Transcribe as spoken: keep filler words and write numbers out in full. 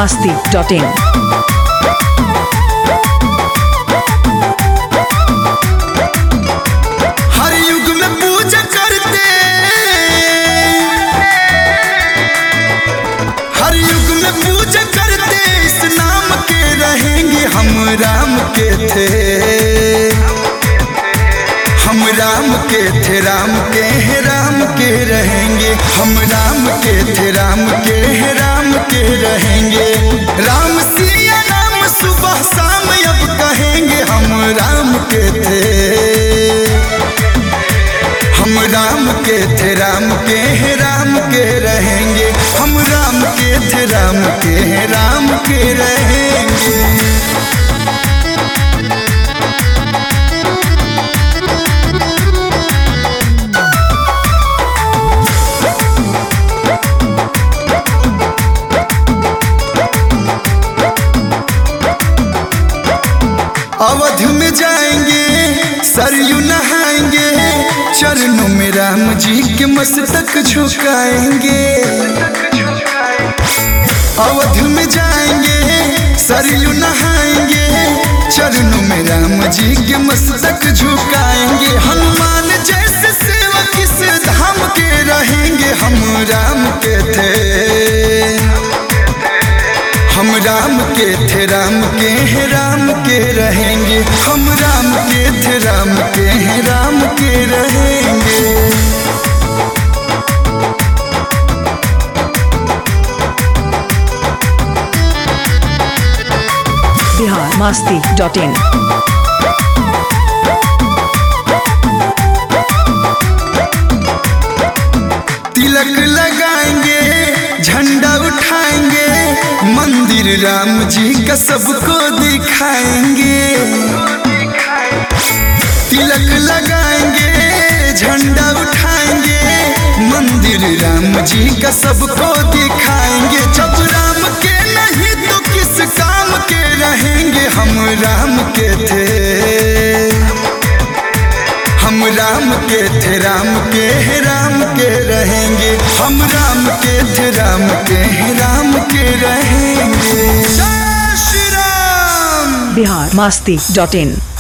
masti dot in. हर युग में पूजा करते, हर युग में पूजा करते, इस नाम के रहेंगे हम राम के थे, हम राम के थे, राम के हैं, राम के रहेंगे, हम राम के थे, राम के हैं, राम के रहेंगे। राम सिया राम सुबह शाम अब कहेंगे, हम राम के थे, हम राम के थे, राम के हैं, राम के रहेंगे, हम राम के थे, राम के हैं, राम के रहेंगे। अवध में जाएंगे, सरयू नहाएंगे, चरणों में राम जी के मस्तक झुकाएंगे। अवध में जाएंगे, सरयू नहाएंगे, चरणों में राम जी के मस्तक झुकाएंगे। हनुमान जैसे सेवक इस धाम के रहेंगे, हम राम के थे, हम राम के थे, राम के हैं, राम के रहेंगे, हम राम के थे, राम के हैं, राम के रहेंगे। Bihar masti dot in. तिलक लगाएंगे, झंडा उठाएंगे, मंदिर राम जी का सबको दिखाएंगे। तिलक लगाएंगे, झंडा उठाएंगे, मंदिर राम जी का सबको दिखाएंगे। जब राम के नहीं तो किस काम के रहेंगे, हम राम के थे, हम राम के थे, राम के हैं, राम के रहेंगे, हम राम के थे, राम के हैं, राम के रहेंगे। जय Shri Ram. Bihar masti dot in.